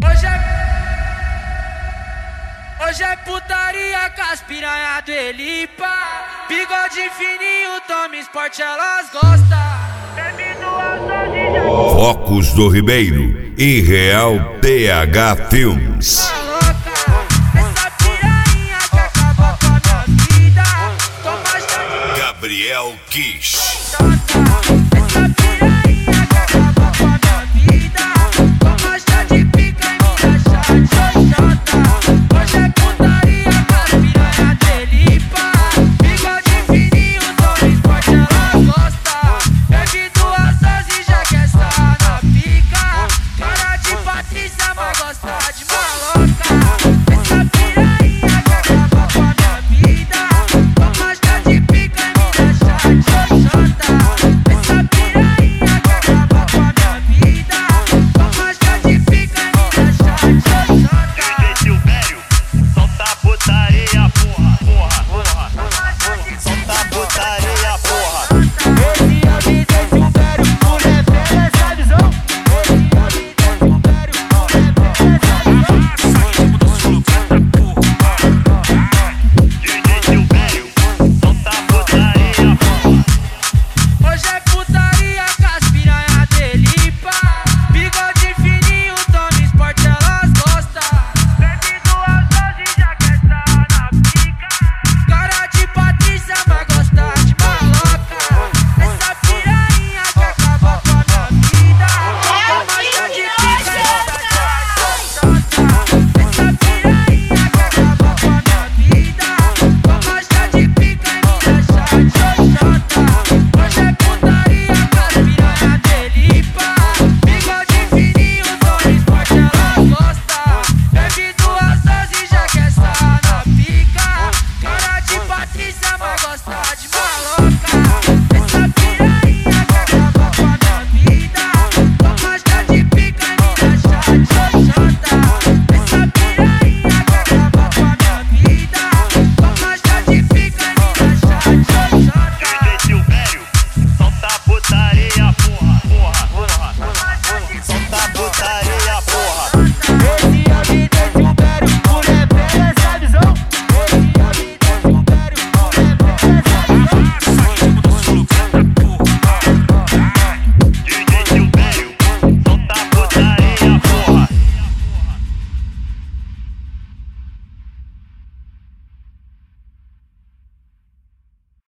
Hoje é putaria com as piranha do Elipa. Bigode fininho, toma esporte, elas gostam. Bebe duas doses já. Focos do Ribeiro e Real TH Filmes. Essa piranha que acaba com a minha vida. Toma chá de Gabriel Kish. essa piranha que acaba com a minha vida. Toma chá de pica e me dá chá de xoxota. Hoje é putaria com as piranha do Elipa. Bigode fininho, toma esporte, elas gostam. Bebe duas doses e já quer estar na pica. Cara de Patrícia, mas gosta de maloca.